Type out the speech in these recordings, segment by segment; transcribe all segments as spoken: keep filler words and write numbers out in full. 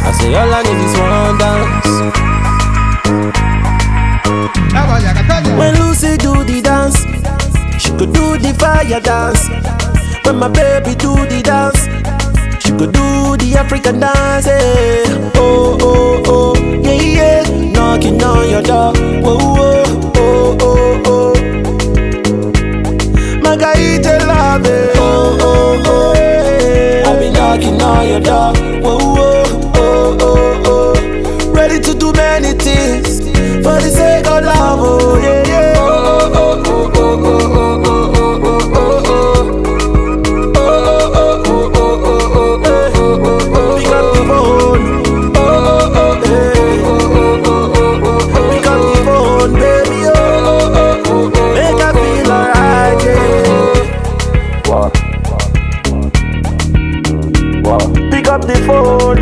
I say all I need is one dance. When Lucy do the dance, she could do the fire dance. When my baby do the dance, she could do the African dance. Eh. Oh, oh, oh, yeah, yeah. Knocking on your door. Whoa, whoa, oh, oh, oh. Magaite love. Oh, oh, oh, yeah. I be knocking on your door. Whoa, whoa, oh, oh, oh. Ready to do many things for the sake of love. Oh, yeah, yeah. Oh, oh, oh, oh, oh, oh, oh, oh, oh, oh. Pick up the phone.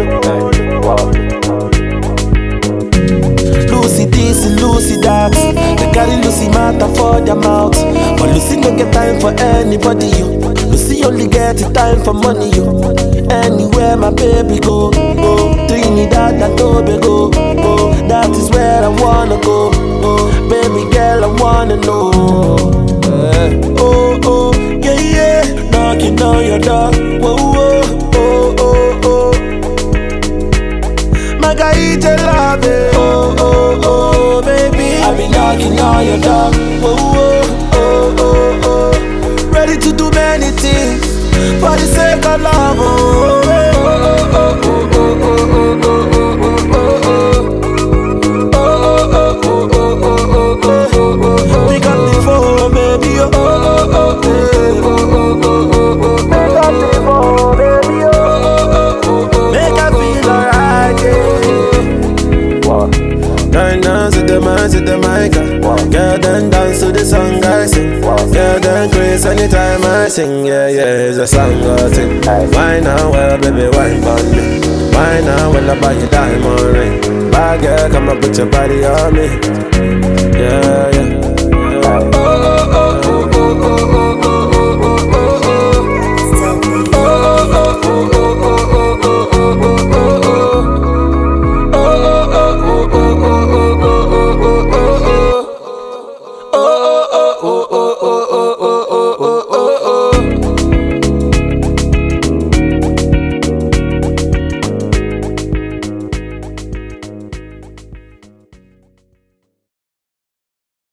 Lucy this, Lucy that. They carry Lucy matter for their mouth, but Lucy no get time for anybody. You, Lucy only get time for money. You, anywhere my baby go, go. Trinidad and Tobago, go. That is where I wanna go. Oh, baby girl, I wanna know. Uh, oh, oh, yeah, yeah. Knocking on your door. Whoa, whoa. Magaite love, oh, oh, oh, baby. I be knocking on your door, oh, oh, oh, oh, oh. Ready to do many things for the sake of love, oh, oh, oh, oh, oh, oh, oh, oh, oh, oh, oh. Pick up the phone, baby, oh, oh, oh, oh, oh. Pick up the phone, baby, oh, oh, oh. Make I feel alright, yeah. Girl, dance to the mic, to the mic. Girl, then dance to the song I sing. Girl, then craze anytime I sing. Yeah, yeah, it's a song I sing. Why now, well, baby, wine on me. Why now, well, I buy you diamond ring. Bad girl, come and put your body on me. Yeah, yeah.